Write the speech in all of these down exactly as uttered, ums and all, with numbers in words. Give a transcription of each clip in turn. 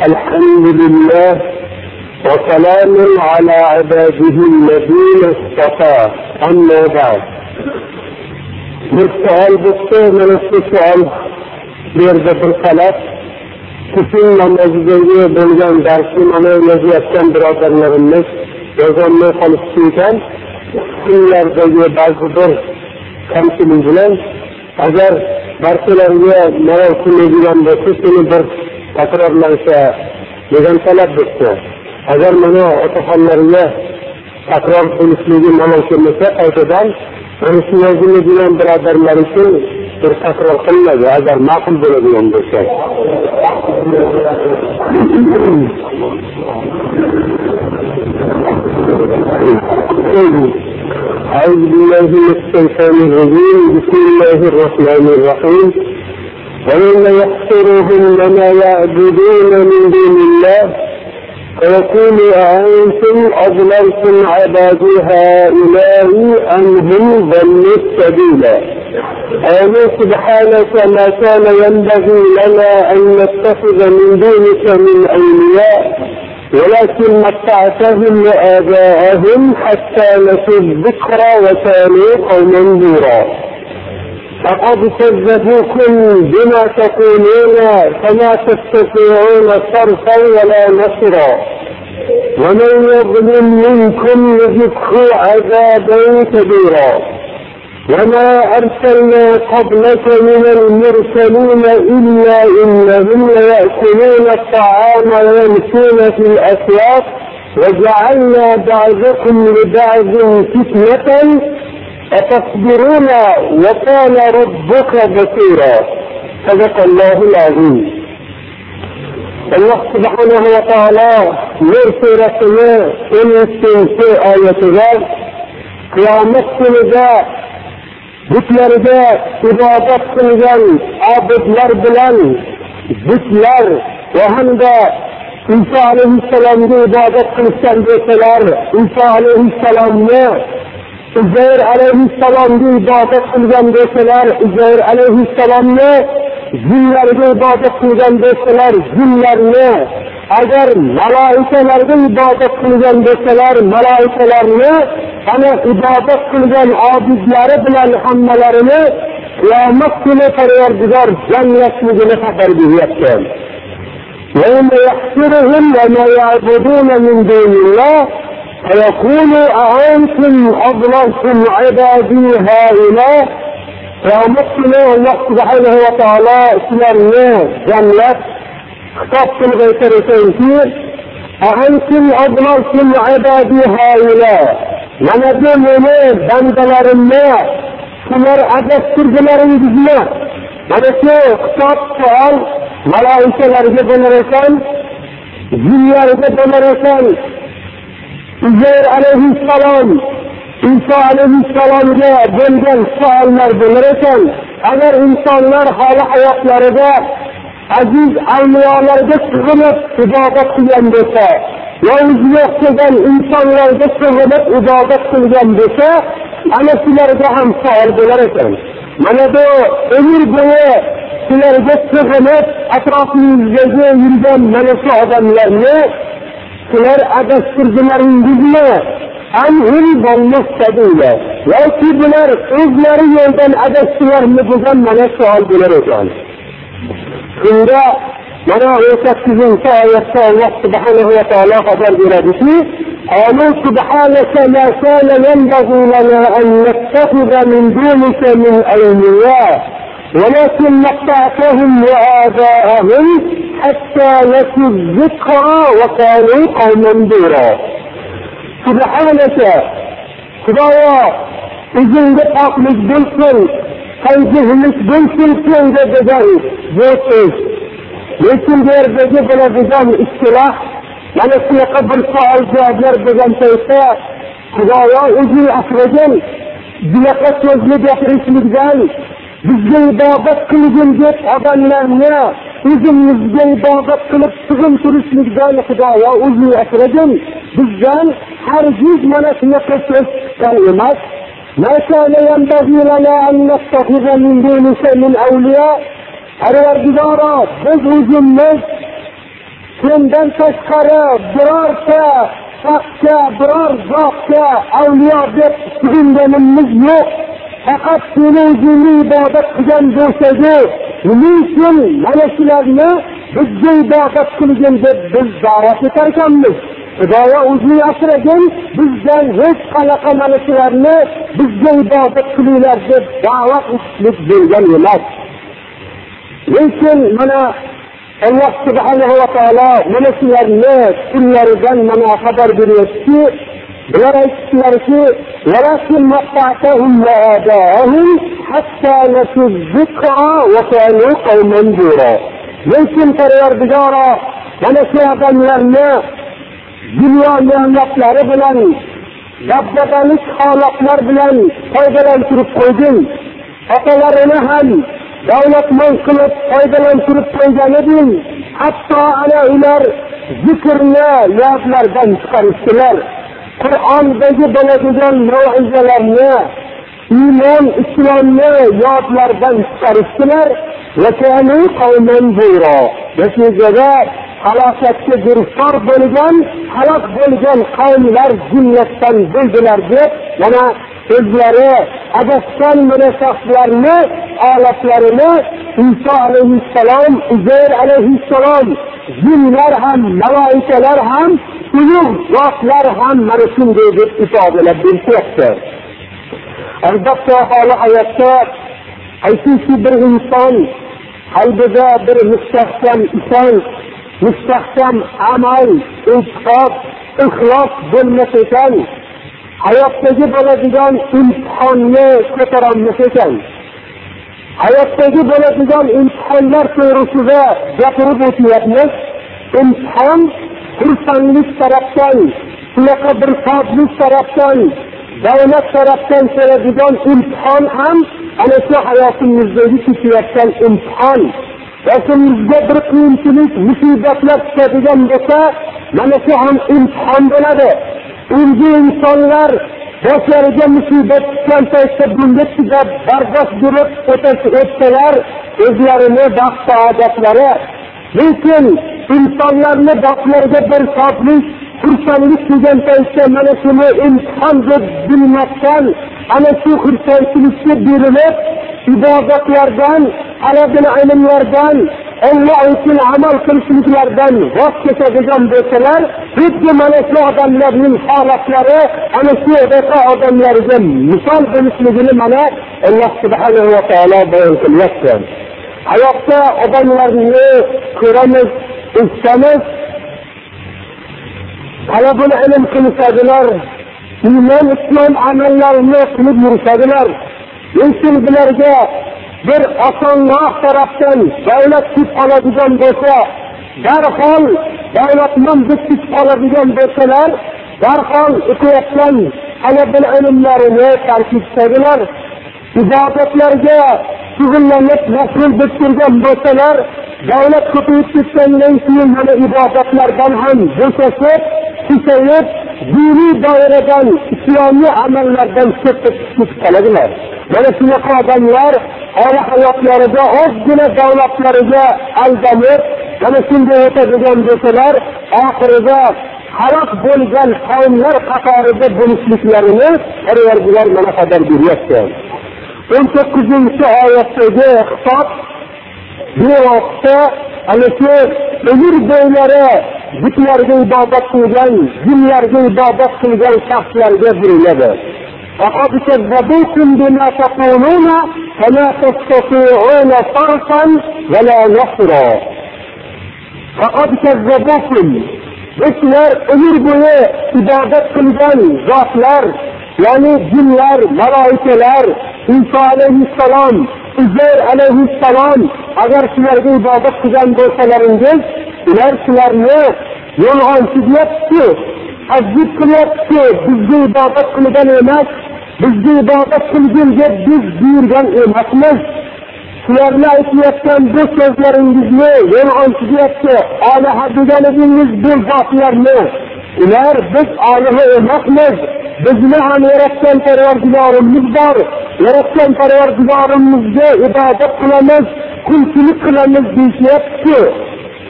الحمد لله وسلام على عباده الذين اصطفى. أما بعد، بالسؤال بالسؤال من السؤال بيرجع بالخلاف كثير من أجزاء بلغان درسي من يجيبتن برادرlarimiz yazanlığı konuşurken kimlerdeki bazı bir kamçılık bilen agar barchalarga malol keladigan bo'lsa seni bir takrorlansa degan talab bo'lsa, agar mana otaxonlarga takror qilishligi malol kelmasa qaytadan mana shu yoziladigan birodarlar uchun bir takror qilinadi agar ma'qul bo'ladigan bo'lsa. أعوذ بالله من الشيطان الرجيم. بسم الله الرحمن الرحيم. ويوم يحشرهم وما يعبدون من دون الله فيقول أأنتم أضللتم عبادي هؤلاء أم هم ضلوا السبيل. آمين سبحانك ما كان ينبغي لنا أن نتخذ من دونك من أولياء ولكن متعتهم وآباءهم حتى نسوا الذكر وكانوا قوما بورا. فقد كذبوكم بما تقولون فما تستطيعون صرفا ولا نصرا ومن يظلم منكم يذقه عذابا كبيرا. وما أرسلنا قبلك من المرسلين إلا إنهم ليأكلون الطعام ويمشون في الأسواق وجعلنا بعضكم لبعض فتنة أتصبرون وكان ربك بصيرا. صدق الله العظيم. الله سبحانه وتعالى يرسل رسوله في آية ذلك قيامت سنجاء bütlerge ibadet kılgan abidler bilen bütler ve hem de İsa Aleyhisselam'da ibadet kılışan deseler, İsa Aleyhisselam'da Üzeyr Aleyhisselam'da ibadet kılgan deseler, Üzeyr Aleyhisselam'da zinlerge ibadet kılgan deseler, zinlerine, eğer malaikelerge ibadet kılgan deseler, malaikelerine, ana ibadet kılgan abidleri bilen hammelerini kıyamet günü Parvardigor cennetligini haber beriyapti. يوم يحشرهم وما يعبدون من دون الله فيقول أأنتم أضللتم عبادي هؤلاء. kıyamet günü Allah Subhanahu ve Teala sizlerine cennet hitap kılıp aytarken ki أأنتم أضللتم عبادي هؤلاء. Mana bu meni bandalarimni sizlar adashtirdilaringizmi? Mana shu kitob savol malaikalarga bo'lar ekan, jinlarga bo'lar ekan, Uzayr alayhissalom, İsa alayhissalomga bo'lgan savollar bo'lar ekan. Agar insonlar hali hayotlarida aziz avliyolarga sig'inib ibodat qilgan bo'lsa, yolg'iz yo'qdan insonlarga sig'inib ibodat qilgan bo'lsa, ana shularga ham savol bo'lar ekan. Mana bu umr bo'yi sizlarga sig'inib atrofingizga yurgan mana shu odamlarni sizlar adashtirdilaringizmi? Am hum dallu sabila. Yoki bular o'zlari yo'ldan adashdilarmi degan mana savol bo'lar ekan. Shunda mana o'sha sakkizinchi oyatda Alloh subhanahu va taolo xabar beradiki, "Qul subhanaka ma kana yanbaghi lana an nattakhidha min dunika min awliya ولكن متعتهم وآباءهم حتى نسوا الذكر وكانوا قوما بورا." سبحانك خدایا o'zingga poklik bo'lsin, qayjihlik bo'lsin senga degan bo'lsiz. Lekin bu yerdagi bo'ladigan istiloh mana shunaqa bir savol javoblar degan paytda Xudoyo o'zi asragan bunaqa so'zni gapirishlikdan bizga ibodat qilgin deb odamlarni o'zimizga ibodat qilib sig'in turishlikdan Xudoyo o'zi asragan. Bizdan hargiz mana shunaqa so'z chiqqan emas. ما كان ينبغي لنا أن نتخذ من دونك من أولياء. Parvardigoro, biz o'zimiz sendan tashqari birorta shaxsga, biror zotga avliyo deb tushunganimiz yo'q. Faqat seni o'zingni ibodat qilgan bo'lsagi, nima uchun mana shularni bizga ibodat qilgin deb biz da'vat etar ekanmiz. Xudoyo o'zini asragin, bizdan hech qanaqa mana shularni bizga ibodat qilinglar deb da'vat etishlik bo'lgan emas. Lekin mana Allah subhanahu va taolo mana shularni kunlaridan mana xabar beryapti. Bular aytdilarki, "Walakin maqta'tahum wa adahum hatta nasu zikra wa kanu qawman bura." Lekin Parvardigoro mana shu odamlarni dunyo ne'matlari bilan, dabdabalik holatlar bilan foydalantirib qo'yding. Otalarini ham davlatmon qilib foydalantirib qo'ygan eding. Hatto ana ular zikrni yodlardan chiqarishdilar. Qur'ondagi bo'ladigan mav'izalarni, iymon, islomni yodlardan chiqarishdilar. Va kanu qawman bura. Natijada halokatga giriftor bo'lgan, halok bo'lgan qavmlar jumlasidan bo'ldilar deb mana o'zlari adashgan mana shaxslarni holatlarini Iso alayhissalom, Uzayr alayhissalom, jinlar ham, maloikalar ham, ulug' zotlar ham mana shunday deb ifodalab berishyapti. Albatta hali hayotda aytuvchi bir inson qalbida bir mustahkam ishonch, mustahkam amal, e'tiqod, ixlos bo'lmasa ekan, hayotdagi bo'ladigan imtihonni ko'tarolmas ekan. Hayotdagi bo'ladigan imtihonlar to'g'risida gapirib o'tyapmiz. Imtihon xursandlik tarafdan, shunaqa bir shodlik tarafdan, davlat tarafdan keladigan imtihon ham ana shu hayotimizdagi kechayotgan imtihon. O'zimizga bir qiyinchilik, musibatlar tushadigan bo'lsa, mana shu ham imtihon bo'ladi. Unga insonlar boshlariga musibat tushgan paytda bunga chidab bardosh berib o'tsalar, o'zlarini baxt saodatlari. Lekin insonlarni boshlariga bir shodlik, xursandlik kelgan paytda mana shuni imtihon deb bilmasdan, ana shu xursandchilikka berilib, ibodatlardan, talabul ilmlardan, Allah uchun amal qilishliklardan voz kechadigan bo'lsalar, xuddi mana shu odamlarning holatlari ana shu odamlarga misol bo'lishligini mana Alloh subhanahu va taolo bayon qilyapti. Hayotda odamlarni ko'ramiz, eshitamiz, talabul ilm qilishadilar, iymon, islom amallarini qilib yurishadilar. Lekin bularga bir osonroq tarafdan davlat tut oladigan bo'lsa, darhol davlatman tut oladigan bo'lsalar, darhol o'qiyotgan talabul ilmlarini tark etadilar. Ibodatlarga shug'ullanib mashg'ul bo'lgan bo'lsalar, davlat ko'payib ketgandan keyin mana ibodatlardan ham bo'shashib, susayib, diniy doiradan, islomiy amallardan chetga chiqib qoladilar. Mana shunaqa odamlar hali hayotlarida ozgina davlatlariga aldanib, mana shunday o'tadigan bo'lsalar, oxirida halok bo'lgan qavmlar qatorida bo'lishliklarini Parvardigor mana xabar beryapti. o'n to'qqizinchi oyatdagi hisob bu vaqtda ana shu umr bo'ylari butlarga ibodat qilgan, jinlarga ibodat qilgan shaxslarga beriladi. فقد كذبوكم بما تقولون فلا تستطيعون صرفا ولا نصرا. فقد كذبوكم bizlar umr bo'yi ibodat qilgan zotlar, ya'ni jinlar, maloikalar, Iso alayhissalom, Uzayr alayhissalom, agar sizlarga ibodat qilgan bo'lsalaringiz, ular sizlarni yolg'onchi deyapti, azib qilyapti, bizga ibodat qilgan emas, bizga ibodat qilgin deb biz buyurgan emasmiz. Sizlarni aytayotgan bu so'zlaringizni yolg'onchi deyapti, oliha deganingiz bu zotlarni, ular biz oliha emasmiz. Bizni ham yaratgan Parvardigorimiz bor. Yaratgan Parvardigorimizga ibodat qilamiz, qulchilik qilamiz deyapti.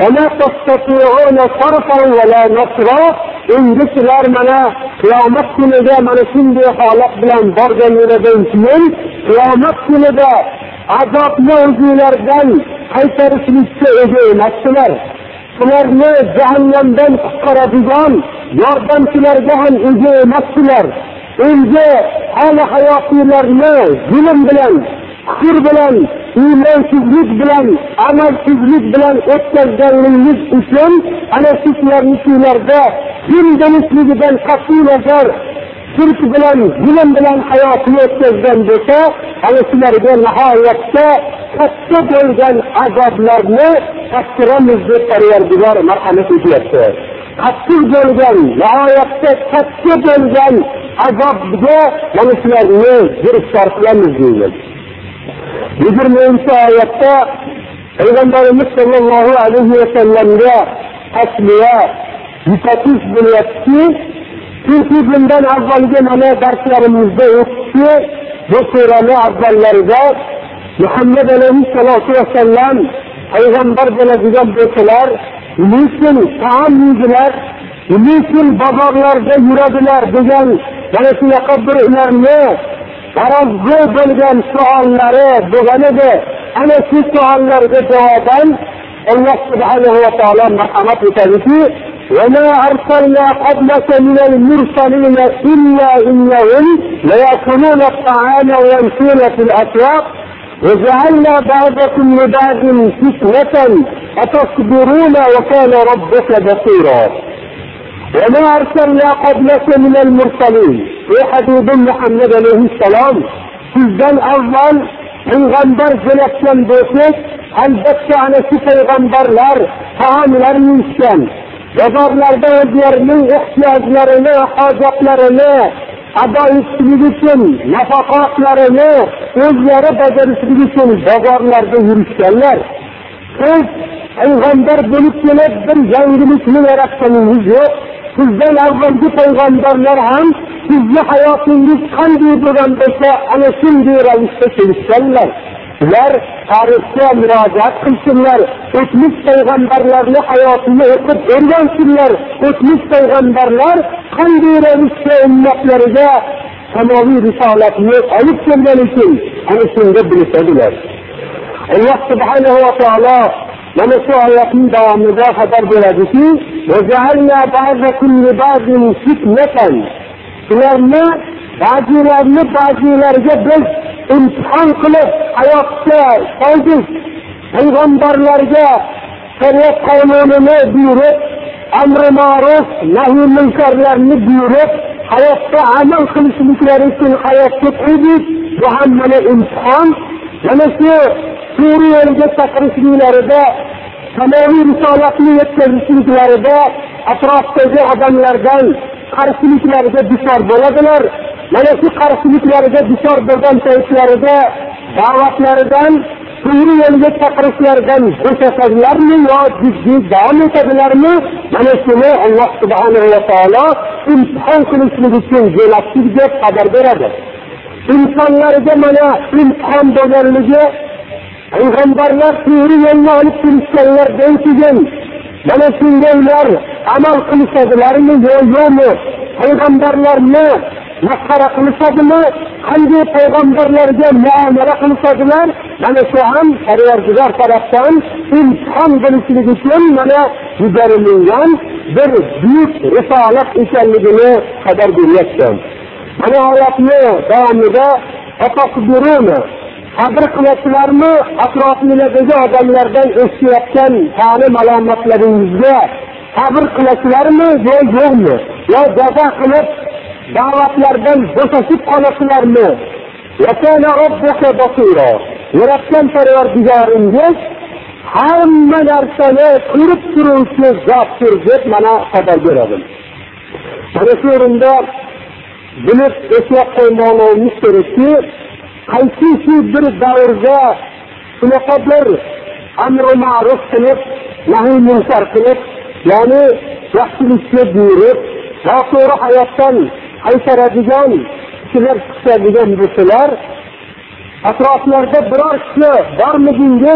Ana tastati'una sarfan va la nasra. Endi sizlar mana qiyomat kunida mana shunday holat bilan borganingizdan keyin qiyomat kunida azobni o'zingizlardan qaytarishlikka ega emassizlar. Sizlarni jahannamdan qutqaradigan yordamchilarga ham ega emassizlar. Endi hali hayotinglarni zulm bilan, kufr bilan, iymonsizlik bilan, amalsizlik bilan o'tkazganligingiz uchun ana sizlarning sizlarda dindalikligidan qat'iy nazar shirk bilan, zulm bilan hayotini o'tkazgan bo'lsa, ana sizlarga nihoyatda katta bo'lgan azoblarni taqdiramiz deb Parvardigor marhamat etyapti. Qattiq bo'lgan, nihoyatda katta bo'lgan azobga mana sizlarni giriftor qilamiz deyiladi. yigirmanchi oyatda Payg'ambarimiz sollallohu alayhi va sallamga tasliya yupatish bo'lyapti. Chunki bundan avvalgi mana darslarimizda o'tdi, bu surani avvallarida Muhammad alayhissalatu vassalam payg'ambar bo'ladigan bo'lsalar, lekin taom yeydilar, lekin bozorlarda yuradilar degan mana shunaqa bir ularni g'arazli bo'lgan savollari bo'lgan edi. Ana shu savollarga javoban Alloh subhanahu va taolo marhamat etadiki: "Va ma arsalna qablaka minal mursalin illa innahum la yakuluna at-ta'ama wa yamshuna fil aswaq wa ja'alna ba'dakum li ba'din fitnatan atasbiruna wa kana rabbuka basira." وما أرسلنا قبلك من المرسلين وحبيب محمد عليه السلام sizden avval payg'ambar jo'natgan bo'lsak, albatta ana shu payg'ambarlar taomlar yeyishgan, bozorlarda o'zlarining ehtiyojlarini, hojatlarini ado etishlik uchun, nafaqatlarini o'zlari bajarishlik uchun bozorlarda yurishganlar. Siz payg'ambar bo'lib kelib bir yangilikni yaratganingiz yo'q. Sizden avvalgi payg'ambarlar ham sizni hayotingiz qanday bo'lgan bo'lsa, ana shunday ravishda kelishganlar. Ular tarixga murojaat qilsinlar, o'tmish payg'ambarlarni hayotini o'qib o'rgansinlar. O'tmish payg'ambarlar qanday ravishda ummatlariga samoviy risolatni olib kelgan ekan, ana shunda bilishadilar. Alloh subhanahu va taolo mana shu oyatning davomida xabar beradiki: "Vaja'alna ba'dakum li ba'din fitnatan." Ularni ba'zilarini ba'zilarga biz imtihon qilib hayotga soldik. Payg'ambarlarga shariat qonunini buyurib, amri ma'ruf, nahy munkarlarni buyurib, hayotda amal qilishliklari uchun hayotga qo'ydik. Bu ham mana imtihon. Mana shu Suriyaga chaqirishliklarida, samoviy risolatni yetkazishliklarida atrofdagi odamlardan qarshiliklarga duchor bo'ladilar. Mana shu qarshiliklarga duchor bo'lgan paytlarida da'vatlaridan, Suriyaga chaqirishlaridan bo'shashadilarmi yo jiddiy davom etadilarmi? Mana shuni Alloh subhanahu va taolo imtihon qilishlik uchun jo'natdik deb xabar beradi. İnsanlarga mana imtihon bo'lganligi, payg'ambarlar Suriyaga olib kelishganlardan keyin mana shunga ular amal qilishadilarmi yo yo'qmi? Payg'ambarlarni masxara qilishadimi? Qanday payg'ambarlarga muomala qilishadilar? Mana shu ham Parvardigor tarafdan imtihon bo'lishlik uchun mana yuborilgan bir buyuk risolat ekanligini xabar beryapti. Mana oyatni davomida atasbiruna, sabr qilasizlarmi atrofinglardagi odamlardan eshitayotgan ta'lim alomatlaringizga sabr qilasizlarmi yo yo'qmi? Yo jazo qilib da'vatlardan bo'shashib qolasizlarmi? Va kana robbuka basira. Yaratgan Parvardigoringiz hamma narsani ko'rib turuvchi zotdir deb mana xabar beradi. Mana shu o'rinda bilib eslab qo'ymoqligimiz kerakki, qaysi bir davrda shunaqa bir amri ma'ruf qilib, nahy munkar qilib, ya'ni yaxshilikka buyurib, to'g'ri hayotdan qaytaradigan kishilar chiqadigan bo'lsalar, atroflarda biror kishi bormidingiz,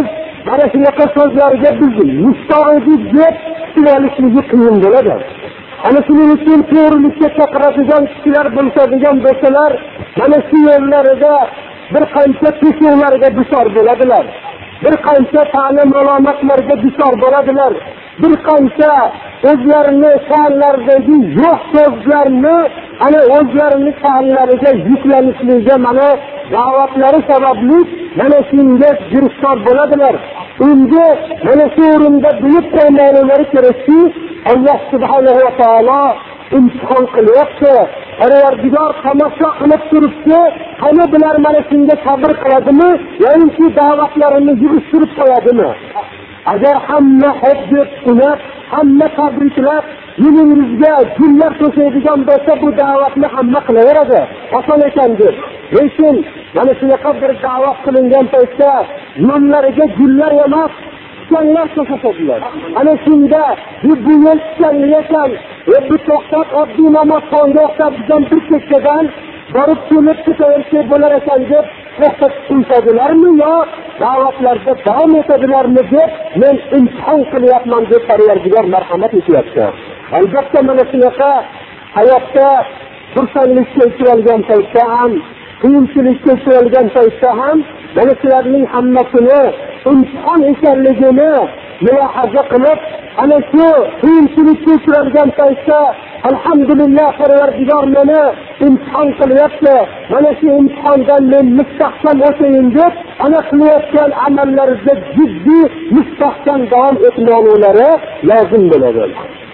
mana shunaqa so'zlarga biz mustoqillik deb tushunalishligi qiyin bo'ladi. Ana shuning uchun to'g'rilikka chaqiradigan kishilar bo'ladigan bo'lsalar, mana shu yerlarida bir qancha to'siqlarga duchor bo'ladilar. Bir qancha ta'lim alomatlarga duchor bo'ladilar. Bir qancha o'zlarini sha'nlaridagi yo'q so'zlarni ana o'zlarini sha'nlariga yuklanishligiga mana da'vatlari sababli mana shunga giriftor bo'ladilar. Endi mana shu o'rinda bilib qo'ymoqlari kerakki, Alloh subhanahu va taolo imtihon qilyapti. Parvardigor tomosha qilib turibdi, qani bular mana shunga sabr qiladimi yoki da'vatlarini yig'ishtirib qo'yadimi? Agar hamma haq deb unab, hamma tabriklab, yo'lingizga gullar to'shaydigan bo'lsa, bu da'vatni hamma qilaveradi. Oson ekan deb. Lekin mana shunaqa bir da'vat qilingan paytda yo'llariga gullar emas, tikanlar to'shadilar. Ana shunda bu yo'l tikanli ekan, bu to'xtab oddiy namoz qonga o'xshatgan bir chekkadan borib kelib ketaversa bo'lar ekan deb to'xtatib qo'yadilarmi yo da'vatlarda davom etadilarmi deb men imtihon qilyapman deb Parvardigor marhamat etyapti. Albatta mana shunaqa hayotda xursandlikka uchragan paytda ham, qiyinchilikka uchragan paytda ham mana shularning hammasini imtihon ekanligini mulohaza qilib, ana shu qiyinchilikka uchragan paytda alhamdulillah Parvardigor meni imtihon qilyapti. Mana shu imtihondan men mustahkam o'tayin deb, ana qilayotgan amallarida jiddiy mustahkam davom etmoqlari lozim bo'ladi.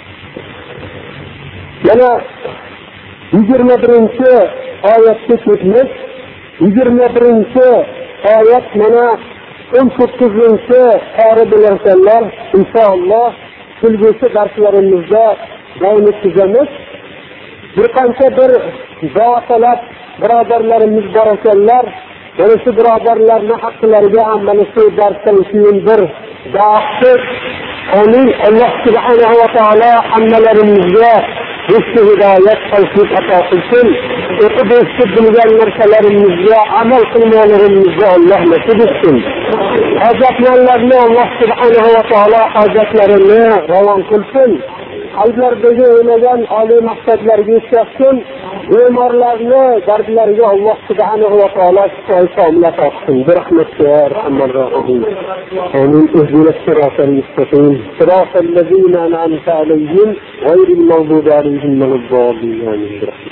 Yana yigirma birinchi oyatga ketmiz. yigirma birinchi oyat mana o'n to'qqizinchi qori bilanlar inshaalloh kelgusi darslarimizda davom ettiramiz. Bir qancha bir zotlar birodarlarimiz bor ekanlar. Mana shu birodarlarning haqlariga ham mana shu darsdan keyin bir da'vat amin. Alloh subhanahu va taolo hammalarimizga rushdi hidoyat qilib ato qilsin. O'qib eshitib bilgan narsalarimizga amal qilmoqlarimizga Alloh nasib etsin. Hojatlarni Alloh subhanahu va taolo hojatlarini ravon qilsin. Qalblardagi o'ylagan oliy maqsadlarga yetkazsin. Bemorlarni dardlariga Alloh subhanahu va taolo shifo-omonat olsin. Bir rahmatga rahmat rohim. Amin. Ihdinas siratal mustaqim. Siratal ladzina an'amta alayhim ghayril maghdubi alayhim waladdallin.